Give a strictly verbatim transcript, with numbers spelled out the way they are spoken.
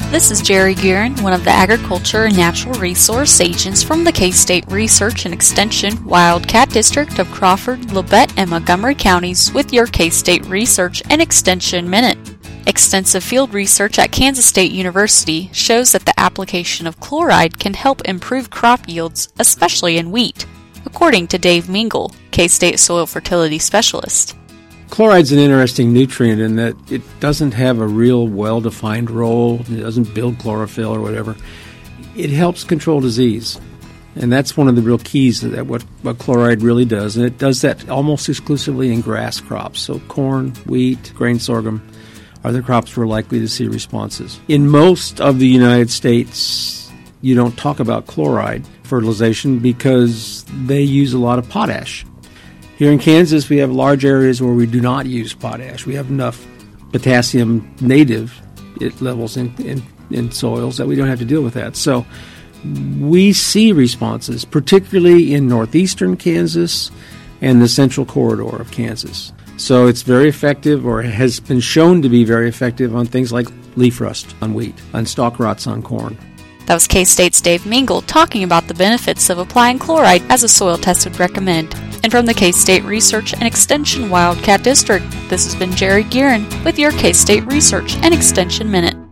This is Jerry Guerin, one of the Agriculture and Natural Resource Agents from the K-State Research and Extension Wildcat District of Crawford, Labette, and Montgomery counties with your K-State Research and Extension Minute. Extensive field research at Kansas State University shows that the application of chloride can help improve crop yields, especially in wheat, according to Dave Mingle, K-State Soil Fertility Specialist. Chloride's an interesting nutrient in that it doesn't have a real well-defined role. It doesn't build chlorophyll or whatever. It helps control disease, and that's one of the real keys to that, what, what chloride really does. And it does that almost exclusively in grass crops. So corn, wheat, grain sorghum are the crops we're likely to see responses. In most of the United States, you don't talk about chloride fertilization because they use a lot of potash. Here in Kansas, we have large areas where we do not use potash. We have enough potassium native levels in, in, in soils that we don't have to deal with that. So we see responses, particularly in northeastern Kansas and the central corridor of Kansas. So it's very effective, or has been shown to be very effective, on things like leaf rust on wheat, on stalk rots on corn. That was K-State's Dave Mingle talking about the benefits of applying chloride as a soil test would recommend. And from the K-State Research and Extension Wildcat District, this has been Jerry Guerin with your K-State Research and Extension Minute.